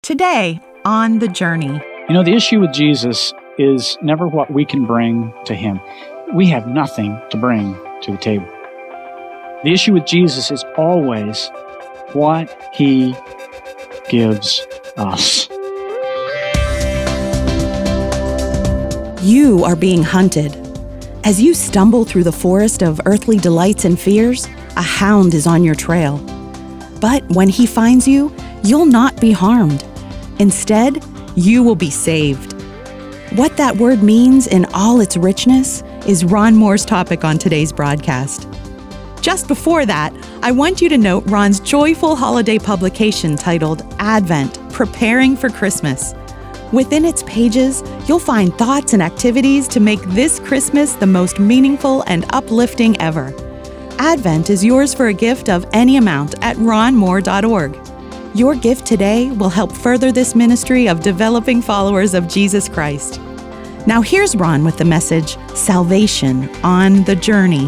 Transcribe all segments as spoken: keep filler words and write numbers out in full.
Today on The Journey. You know, the issue with Jesus is never what we can bring to Him. We have nothing to bring to the table. The issue with Jesus is always what He gives us. You are being hunted. As you stumble through the forest of earthly delights and fears, a hound is on your trail. But when he finds you, you'll not be harmed. Instead, you will be saved. What that word means in all its richness is Ron Moore's topic on today's broadcast. Just before that, I want you to note Ron's joyful holiday publication titled Advent, Preparing for Christmas. Within its pages, you'll find thoughts and activities to make this Christmas the most meaningful and uplifting ever. Advent is yours for a gift of any amount at ron moore dot org. Your gift today will help further this ministry of developing followers of Jesus Christ. Now here's Ron with the message, Salvation on the Journey.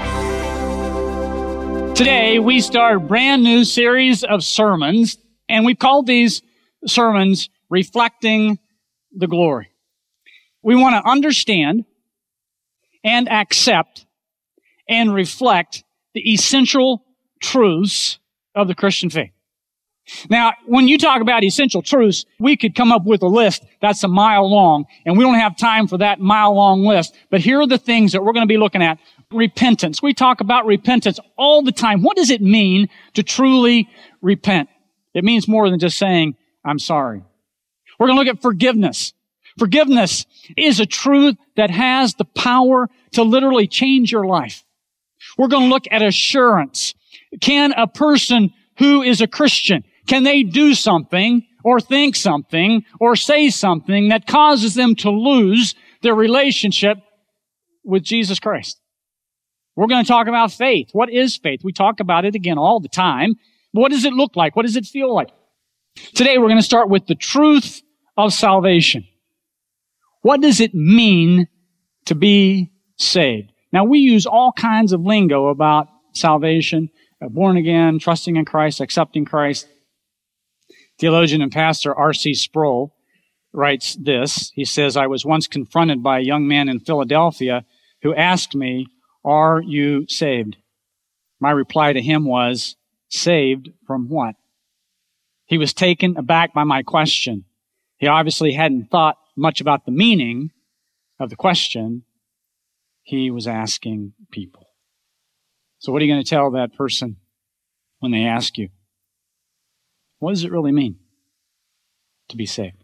Today, we start a brand new series of sermons, and we've called these sermons Reflecting the Glory. We want to understand and accept and reflect the essential truths of the Christian faith. Now, when you talk about essential truths, we could come up with a list that's a mile long, and we don't have time for that mile-long list. But here are the things that we're going to be looking at. Repentance. We talk about repentance all the time. What does it mean to truly repent? It means more than just saying, I'm sorry. We're going to look at forgiveness. Forgiveness is a truth that has the power to literally change your life. We're going to look at assurance. Can a person who is a Christian, can they do something or think something or say something that causes them to lose their relationship with Jesus Christ? We're going to talk about faith. What is faith? We talk about it again all the time. What does it look like? What does it feel like? Today we're going to start with the truth of salvation. What does it mean to be saved? Now, we use all kinds of lingo about salvation, born again, trusting in Christ, accepting Christ. Theologian and pastor R C Sproul writes this. He says, I was once confronted by a young man in Philadelphia who asked me, are you saved? My reply to him was, saved from what? He was taken aback by my question. He obviously hadn't thought much about the meaning of the question he was asking people. So what are you going to tell that person when they ask you, what does it really mean to be saved?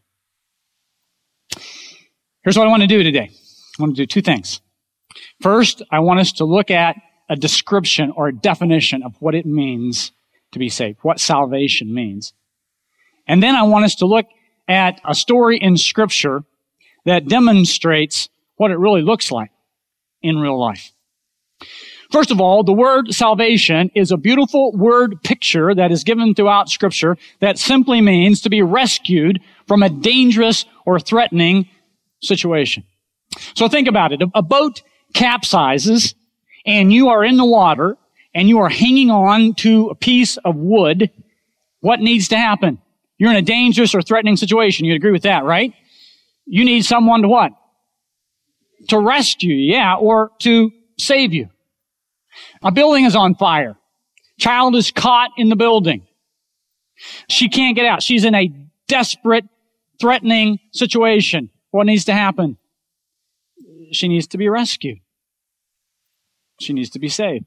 Here's what I want to do today. I want to do two things. First, I want us to look at a description or a definition of what it means to be saved, what salvation means. And then I want us to look at a story in Scripture that demonstrates what it really looks like in real life. First of all, the word salvation is a beautiful word picture that is given throughout Scripture that simply means to be rescued from a dangerous or threatening situation. So think about it. A boat capsizes and you are in the water and you are hanging on to a piece of wood. What needs to happen? You're in a dangerous or threatening situation. You'd agree with that, right? You need someone to what? To rescue you, yeah, or to save you. A building is on fire. Child is caught in the building. She can't get out. She's in a desperate, threatening situation. What needs to happen? She needs to be rescued. She needs to be saved.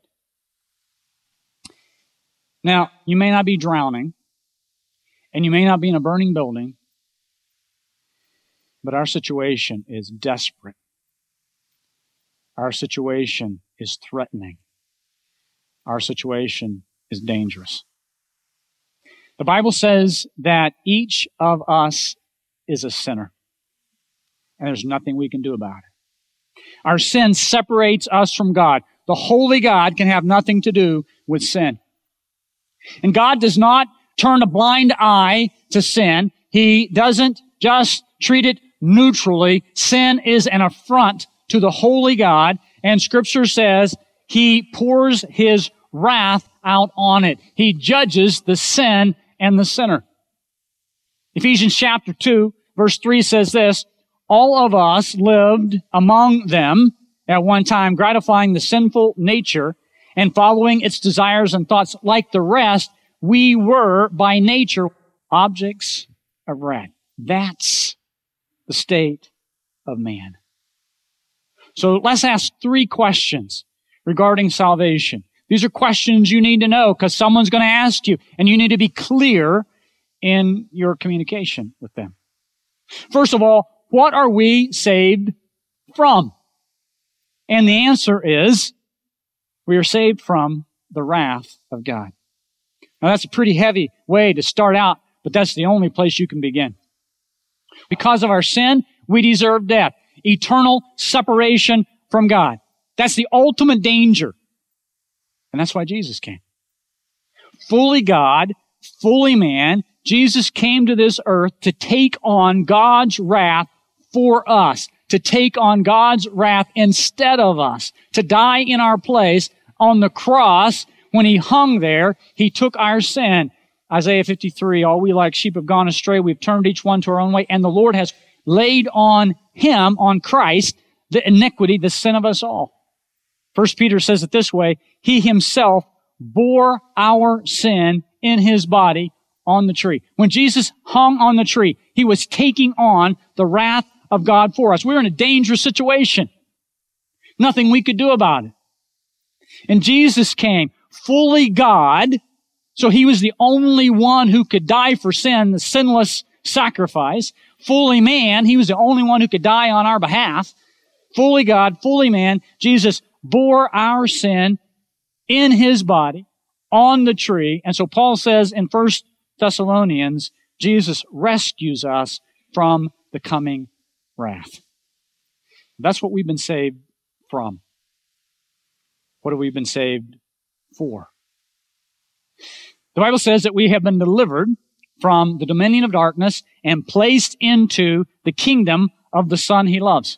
Now, you may not be drowning, and you may not be in a burning building, but our situation is desperate. Our situation is threatening. Our situation is dangerous. The Bible says that each of us is a sinner, and there's nothing we can do about it. Our sin separates us from God. The holy God can have nothing to do with sin. And God does not turn a blind eye to sin. He doesn't just treat it neutrally. Sin is an affront to the holy God, and Scripture says He pours His wrath out on it. He judges the sin and the sinner. Ephesians chapter two, verse three says this, all of us lived among them at one time, gratifying the sinful nature and following its desires and thoughts. Like the rest, we were by nature objects of wrath. That's the state of man. So let's ask three questions regarding salvation. These are questions you need to know because someone's going to ask you, and you need to be clear in your communication with them. First of all, what are we saved from? And the answer is, we are saved from the wrath of God. Now that's a pretty heavy way to start out, but that's the only place you can begin. Because of our sin, we deserve death, eternal separation from God. That's the ultimate danger. And that's why Jesus came. Fully God, fully man, Jesus came to this earth to take on God's wrath for us, to take on God's wrath instead of us, to die in our place on the cross. When He hung there, He took our sin. Isaiah fifty-three, all we like sheep have gone astray. We've turned each one to our own way. And the Lord has laid on Him, on Christ, the iniquity, the sin of us all. First Peter says it this way, He Himself bore our sin in His body on the tree. When Jesus hung on the tree, He was taking on the wrath of God for us. We were in a dangerous situation. Nothing we could do about it. And Jesus came fully God, so He was the only one who could die for sin, the sinless sacrifice. Fully man, He was the only one who could die on our behalf. Fully God, fully man, Jesus bore our sin in His body on the tree. And so Paul says in First Thessalonians, Jesus rescues us from the coming wrath. That's what we've been saved from. What have we been saved for? The Bible says that we have been delivered from the dominion of darkness and placed into the kingdom of the Son He loves.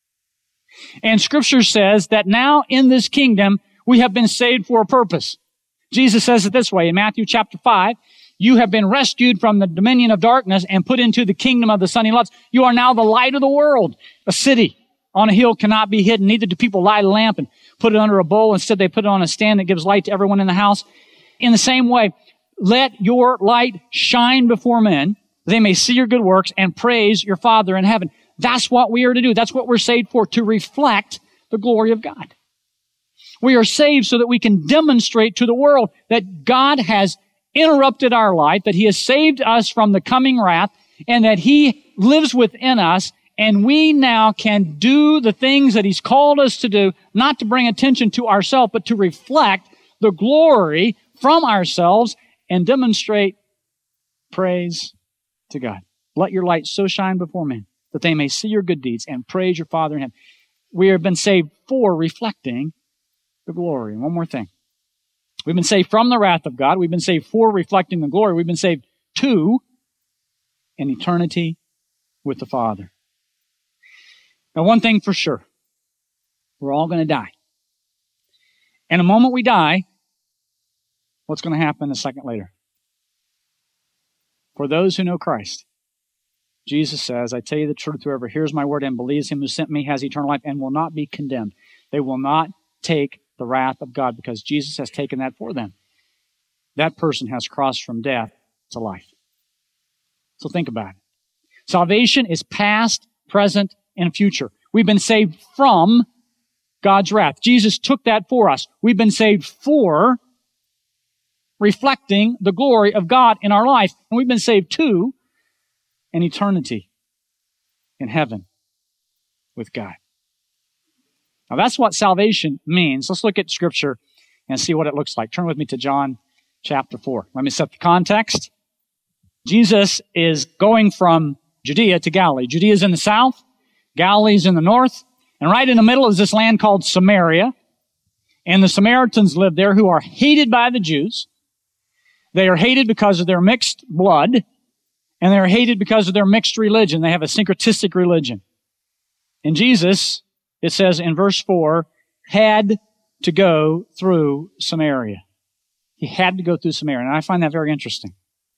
And Scripture says that now in this kingdom, we have been saved for a purpose. Jesus says it this way in Matthew chapter five, you have been rescued from the dominion of darkness and put into the kingdom of the Son He loves. You are now the light of the world. A city on a hill cannot be hidden. Neither do people light a lamp and put it under a bowl. Instead, they put it on a stand that gives light to everyone in the house. In the same way, let your light shine before men, they may see your good works and praise your Father in heaven. That's what we are to do. That's what we're saved for, to reflect the glory of God. We are saved so that we can demonstrate to the world that God has interrupted our life, that He has saved us from the coming wrath, and that He lives within us, and we now can do the things that He's called us to do, not to bring attention to ourselves, but to reflect the glory from ourselves and demonstrate praise to God. Let your light so shine before men that they may see your good deeds and praise your Father in heaven. We have been saved for reflecting the glory. And one more thing. We've been saved from the wrath of God. We've been saved for reflecting the glory. We've been saved to an eternity with the Father. Now, one thing for sure. We're all going to die. And the moment we die, what's going to happen a second later? For those who know Christ, Jesus says, I tell you the truth, whoever hears my word and believes Him who sent me has eternal life and will not be condemned. They will not take the wrath of God because Jesus has taken that for them. That person has crossed from death to life. So think about it. Salvation is past, present, and future. We've been saved from God's wrath. Jesus took that for us. We've been saved for reflecting the glory of God in our life. And we've been saved to an eternity in heaven with God. Now that's what salvation means. Let's look at Scripture and see what it looks like. Turn with me to John chapter four. Let me set the context. Jesus is going from Judea to Galilee. Judea is in the south, Galilee is in the north, and right in the middle is this land called Samaria. And the Samaritans live there who are hated by the Jews. They are hated because of their mixed blood, and they are hated because of their mixed religion. They have a syncretistic religion. And Jesus, it says in verse four, had to go through Samaria. He had to go through Samaria. And I find that very interesting.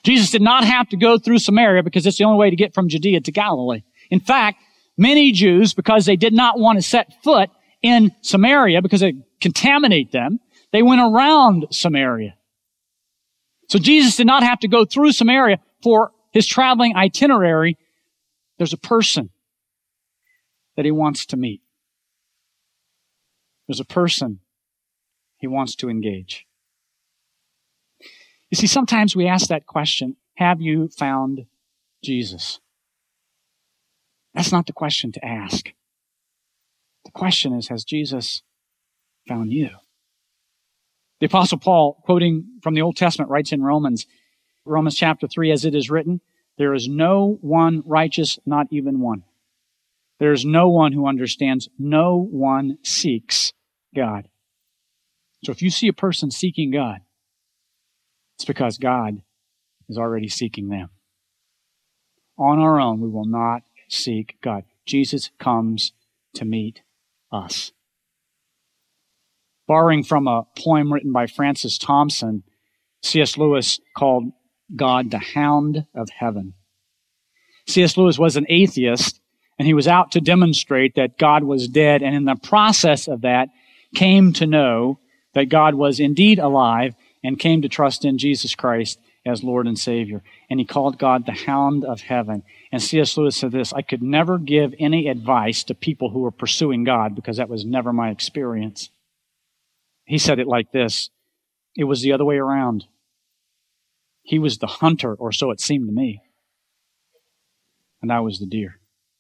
Jesus did not have to go through Samaria because it's the only way to get from Judea to Galilee. In fact, many Jews, because they did not want to set foot in Samaria because it contaminate them, they went around Samaria. So Jesus did not have to go through Samaria for his traveling itinerary. There's a person that he wants to meet. There's a person he wants to engage. You see, sometimes we ask that question, have you found Jesus? That's not the question to ask. The question is, has Jesus found you? The Apostle Paul, quoting from the Old Testament, writes in Romans, Romans chapter three, as it is written, there is no one righteous, not even one. There is no one who understands. No one seeks God. So if you see a person seeking God, it's because God is already seeking them. On our own, we will not seek God. Jesus comes to meet us. Borrowing from a poem written by Francis Thompson, C S Lewis called God the Hound of Heaven. C S Lewis was an atheist, and he was out to demonstrate that God was dead, and in the process of that, came to know that God was indeed alive and came to trust in Jesus Christ as Lord and Savior. And he called God the Hound of Heaven. And C S Lewis said this, I could never give any advice to people who were pursuing God because that was never my experience. He said it like this, it was the other way around. He was the hunter, or so it seemed to me, and I was the deer.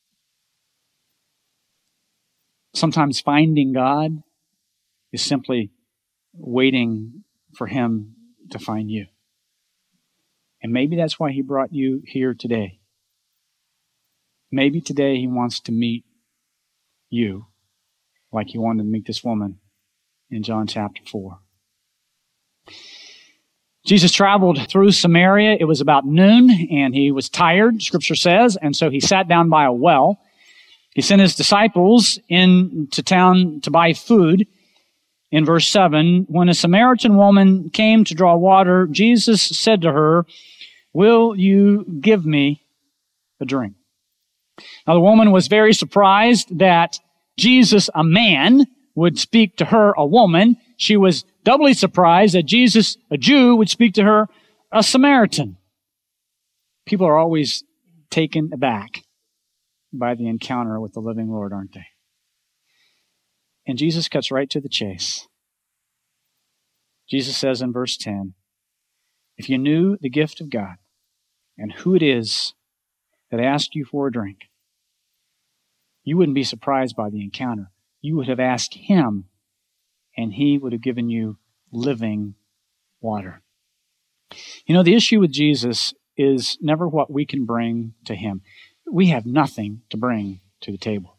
Sometimes finding God is simply waiting for him to find you. And maybe that's why he brought you here today. Maybe today he wants to meet you like he wanted to meet this woman in John chapter four. Jesus traveled through Samaria. It was about noon, and he was tired, Scripture says, and so he sat down by a well. He sent his disciples into town to buy food. In verse seven, when a Samaritan woman came to draw water, Jesus said to her, will you give me a drink? Now the woman was very surprised that Jesus, a man, would speak to her, a woman. She was doubly surprised that Jesus, a Jew, would speak to her, a Samaritan. People are always taken aback by the encounter with the living Lord, aren't they? And Jesus cuts right to the chase. Jesus says in verse ten, if you knew the gift of God and who it is that asked you for a drink, you wouldn't be surprised by the encounter. You would have asked him, and he would have given you living water. You know, the issue with Jesus is never what we can bring to him. We have nothing to bring to the table.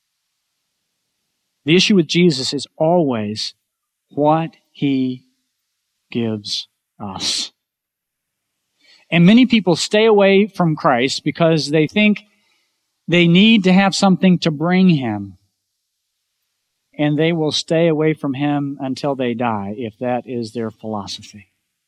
The issue with Jesus is always what he gives us. And many people stay away from Christ because they think they need to have something to bring him. And they will stay away from him until they die, if that is their philosophy.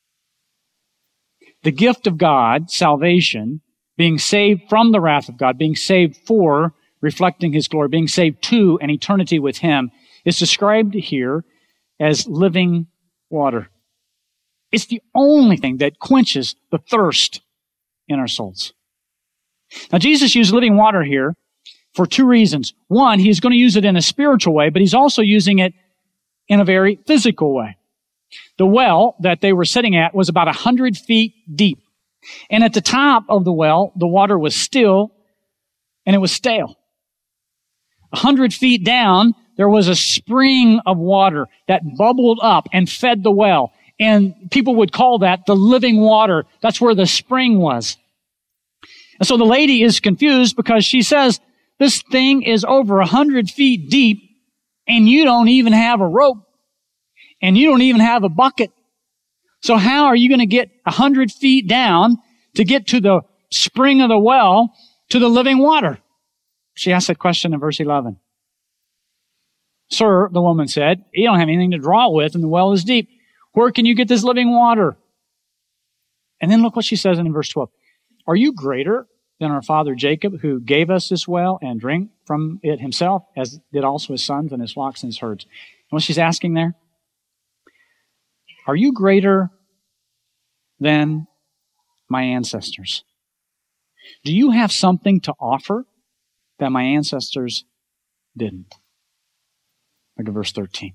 The gift of God, salvation, being saved from the wrath of God, being saved for reflecting his glory, being saved to an eternity with him, is described here as living water. It's the only thing that quenches the thirst in our souls. Now, Jesus used living water here for two reasons. One, he's going to use it in a spiritual way, but he's also using it in a very physical way. The well that they were sitting at was about a hundred feet deep. And at the top of the well, the water was still and it was stale. A hundred feet down, there was a spring of water that bubbled up and fed the well. And people would call that the living water. That's where the spring was. And so the lady is confused because she says, this thing is over a hundred feet deep and you don't even have a rope and you don't even have a bucket. So how are you going to get a hundred feet down to get to the spring of the well to the living water? She asked that question in verse eleven. Sir, the woman said, you don't have anything to draw with and the well is deep. Where can you get this living water? And then look what she says in verse twelve. Are you greater than our father Jacob, who gave us this well and drank from it himself, as did also his sons and his flocks and his herds? And what she's asking there? Are you greater than my ancestors? Do you have something to offer that my ancestors didn't? Look at verse thirteen.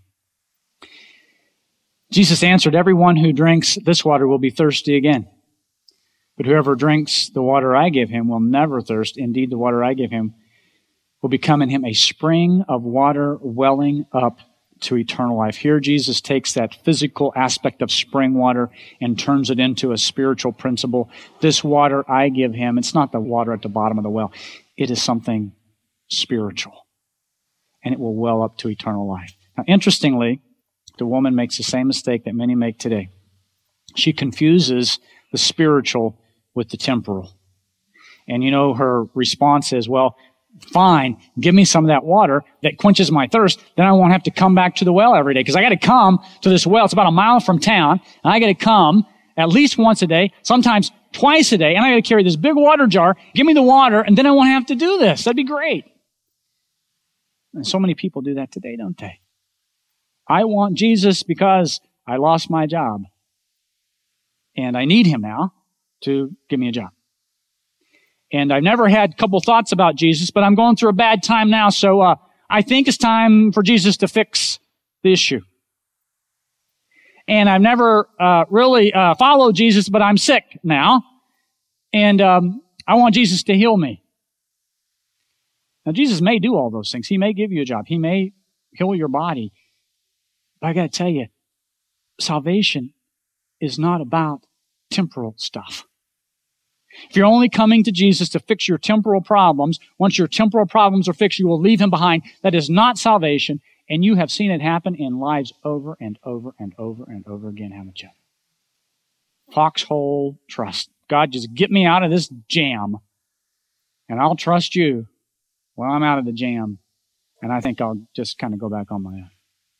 Jesus answered, everyone who drinks this water will be thirsty again. But whoever drinks the water I give him will never thirst. Indeed, the water I give him will become in him a spring of water welling up to eternal life. Here, Jesus takes that physical aspect of spring water and turns it into a spiritual principle. This water I give him, it's not the water at the bottom of the well. It is something spiritual, and it will well up to eternal life. Now, interestingly, the woman makes the same mistake that many make today. She confuses the spiritual with the temporal. And you know, her response is, well, fine, give me some of that water that quenches my thirst, then I won't have to come back to the well every day, because I got to come to this well. It's about a mile from town, and I got to come at least once a day, sometimes twice a day, and I got to carry this big water jar. Give me the water, and then I won't have to do this. That'd be great. And so many people do that today, don't they? I want Jesus because I lost my job, and I need him now to give me a job. And I've never had a couple thoughts about Jesus, but I'm going through a bad time now, so uh, I think it's time for Jesus to fix the issue. And I've never uh, really uh, followed Jesus, but I'm sick now, and um, I want Jesus to heal me. Now, Jesus may do all those things. He may give you a job. He may heal your body. But I got to tell you, salvation is not about temporal stuff. If you're only coming to Jesus to fix your temporal problems, once your temporal problems are fixed, you will leave him behind. That is not salvation, and you have seen it happen in lives over and over and over and over again, haven't you? Foxhole trust. God, just get me out of this jam, and I'll trust you while I'm out of the jam, and I think I'll just kind of go back on my own.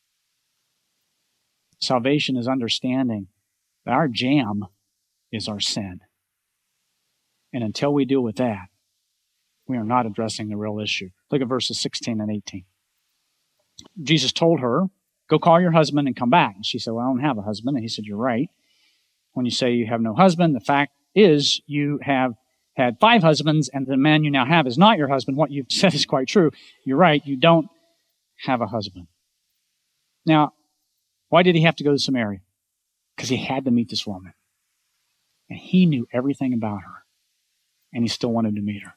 Salvation is understanding that our jam is our sin. And until we deal with that, we are not addressing the real issue. Look at verses sixteen and eighteen. Jesus told her, go call your husband and come back. And she said, well, I don't have a husband. And he said, you're right. When you say you have no husband, the fact is you have had five husbands, and the man you now have is not your husband. What you've said is quite true. You're right. You don't have a husband. Now, why did he have to go to Samaria? Because he had to meet this woman. And he knew everything about her. And he still wanted to meet her.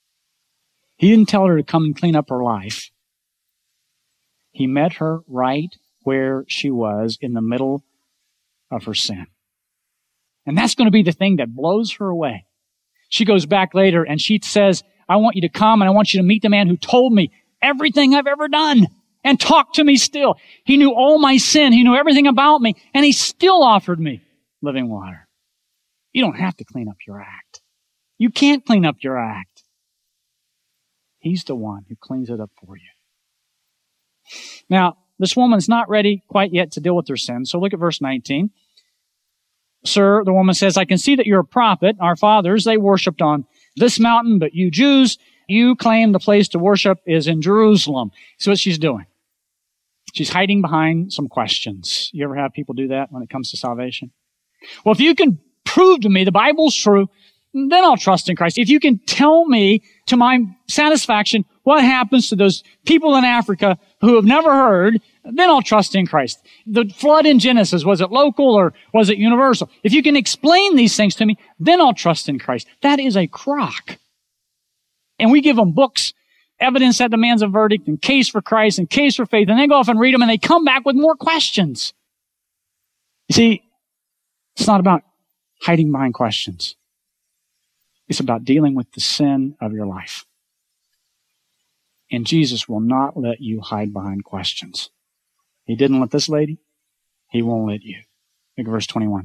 He didn't tell her to come and clean up her life. He met her right where she was, in the middle of her sin. And that's going to be the thing that blows her away. She goes back later and she says, I want you to come and I want you to meet the man who told me everything I've ever done and talk to me still. He knew all my sin. He knew everything about me, and he still offered me living water. You don't have to clean up your act. You can't clean up your act. He's the one who cleans it up for you. Now, this woman's not ready quite yet to deal with her sin. So look at verse nineteen. Sir, the woman says, I can see that you're a prophet. Our fathers, they worshiped on this mountain, but you Jews, you claim the place to worship is in Jerusalem. See what she's doing? She's hiding behind some questions. You ever have people do that when it comes to salvation? Well, if you can prove to me the Bible's true, then I'll trust in Christ. If you can tell me to my satisfaction what happens to those people in Africa who have never heard, then I'll trust in Christ. The flood in Genesis, was it local or was it universal? If you can explain these things to me, then I'll trust in Christ. That is a crock. And we give them books, evidence that demands a verdict, and case for Christ, and case for faith, and they go off and read them, and they come back with more questions. You see, it's not about hiding behind questions. It's about dealing with the sin of your life. And Jesus will not let you hide behind questions. He didn't let this lady. He won't let you. Look at verse twenty-one.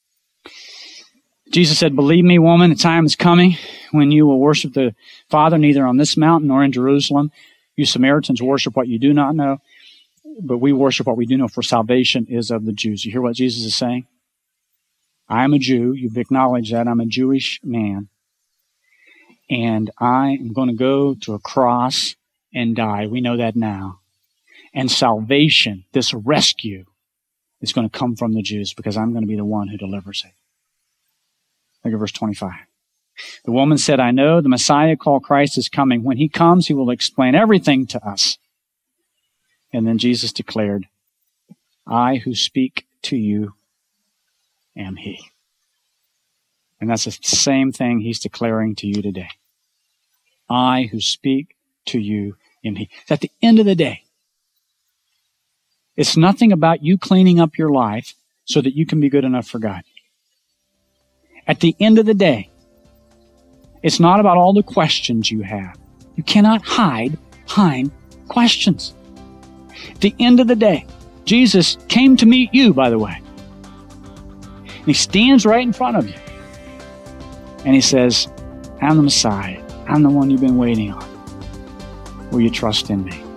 Jesus said, believe me, woman, the time is coming when you will worship the Father neither on this mountain nor in Jerusalem. You Samaritans worship what you do not know, but we worship what we do know, for salvation is of the Jews. You hear what Jesus is saying? I'm a Jew. You've acknowledged that. I'm a Jewish man. And I am going to go to a cross and die. We know that now. And salvation, this rescue, is going to come from the Jews because I'm going to be the one who delivers it. Look at verse twenty-five. The woman said, I know the Messiah called Christ is coming. When he comes, he will explain everything to us. And then Jesus declared, I who speak to you am he. And that's the same thing he's declaring to you today. I who speak to you am he. At the end of the day, it's nothing about you cleaning up your life so that you can be good enough for God. At the end of the day, it's not about all the questions you have. You cannot hide behind questions. At the end of the day, Jesus came to meet you, by the way. And he stands right in front of you. And he says, I'm the Messiah. I'm the one you've been waiting on. Will you trust in me?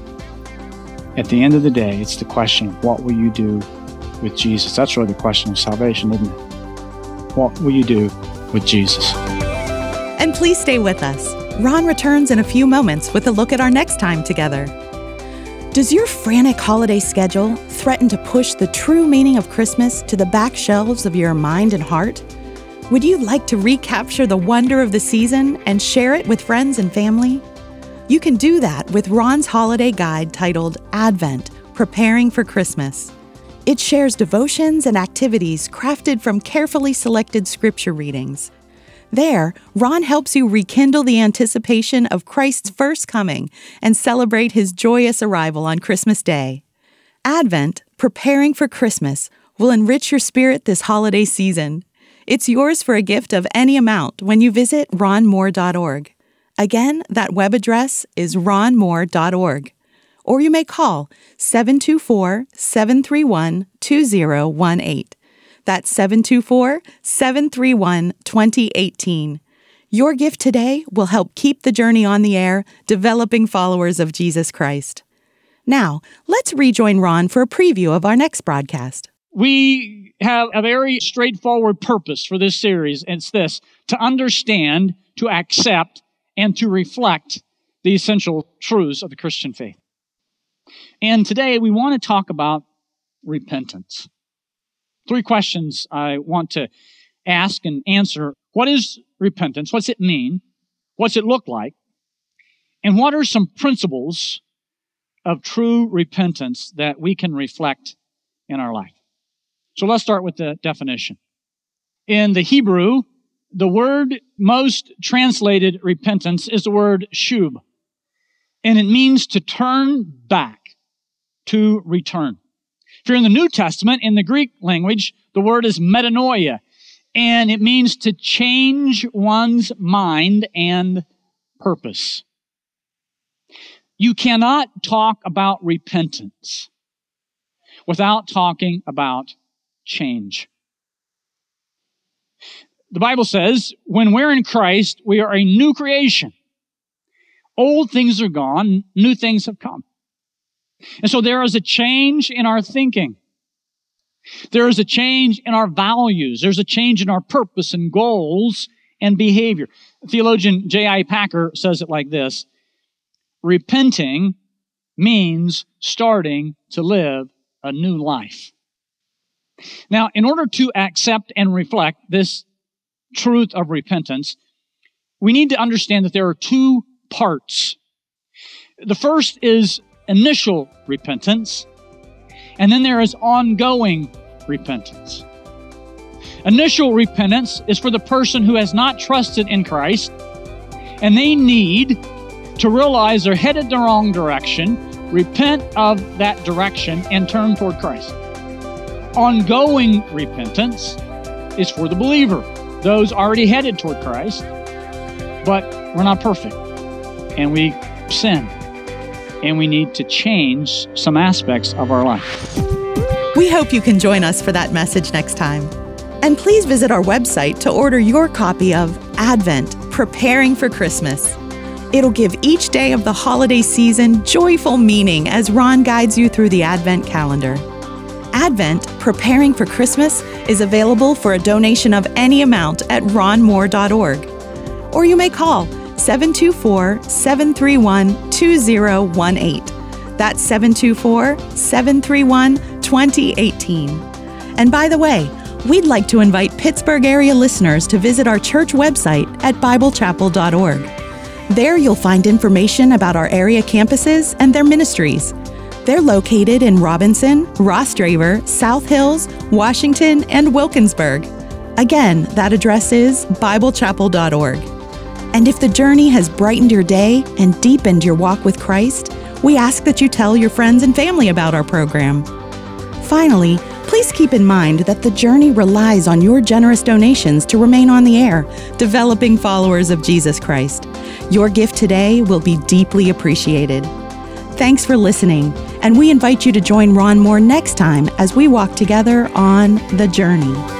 At the end of the day, it's the question of what will you do with Jesus? That's really the question of salvation, isn't it? What will you do with Jesus? And please stay with us. Ron returns in a few moments with a look at our next time together. Does your frantic holiday schedule threaten to push the true meaning of Christmas to the back shelves of your mind and heart? Would you like to recapture the wonder of the season and share it with friends and family? You can do that with Ron's holiday guide titled Advent, Preparing for Christmas. It shares devotions and activities crafted from carefully selected scripture readings. There, Ron helps you rekindle the anticipation of Christ's first coming and celebrate his joyous arrival on Christmas Day. Advent, Preparing for Christmas, will enrich your spirit this holiday season. It's yours for a gift of any amount when you visit ron moore dot org. Again, that web address is ron moore dot org. Or you may call seven two four, seven three one, two zero one eight. That's seven two four, seven three one, two zero one eight. Your gift today will help keep the journey on the air, developing followers of Jesus Christ. Now, let's rejoin Ron for a preview of our next broadcast. We have a very straightforward purpose for this series. It's this: to understand, to accept, and to reflect the essential truths of the Christian faith. And today we want to talk about repentance. Three questions I want to ask and answer. What is repentance? What's it mean? What's it look like? And what are some principles of true repentance that we can reflect in our life? So let's start with the definition. In the Hebrew, the word most translated repentance is the word shub. And it means to turn back, to return. If you're in the New Testament, in the Greek language, the word is metanoia. And it means to change one's mind and purpose. You cannot talk about repentance without talking about change. The Bible says, when we're in Christ, we are a new creation. Old things are gone, new things have come. And so there is a change in our thinking. There is a change in our values. There's a change in our purpose and goals and behavior. Theologian J I Packer says it like this: repenting means starting to live a new life. Now, in order to accept and reflect this truth of repentance, we need to understand that there are two parts. The first is initial repentance, and then there is ongoing repentance. Initial repentance is for the person who has not trusted in Christ, and they need to realize they're headed the wrong direction, repent of that direction, and turn toward Christ. Ongoing repentance is for the believer, those already headed toward Christ, but we're not perfect, and we sin, and we need to change some aspects of our life. We hope you can join us for that message next time. And please visit our website to order your copy of Advent, Preparing for Christmas. It'll give each day of the holiday season joyful meaning as Ron guides you through the Advent calendar. Advent, Preparing for Christmas is available for a donation of any amount at ron moore dot org. Or you may call seven two four, seven three one, two zero one eight. That's seven two four, seven three one, two zero one eight. And by the way, we'd like to invite Pittsburgh area listeners to visit our church website at bible chapel dot org. There you'll find information about our area campuses and their ministries. They're located in Robinson, Ross Draver, South Hills, Washington, and Wilkinsburg. Again, that address is bible chapel dot org. And if the journey has brightened your day and deepened your walk with Christ, we ask that you tell your friends and family about our program. Finally, please keep in mind that the journey relies on your generous donations to remain on the air, developing followers of Jesus Christ. Your gift today will be deeply appreciated. Thanks for listening, and we invite you to join Ron Moore next time as we walk together on The Journey.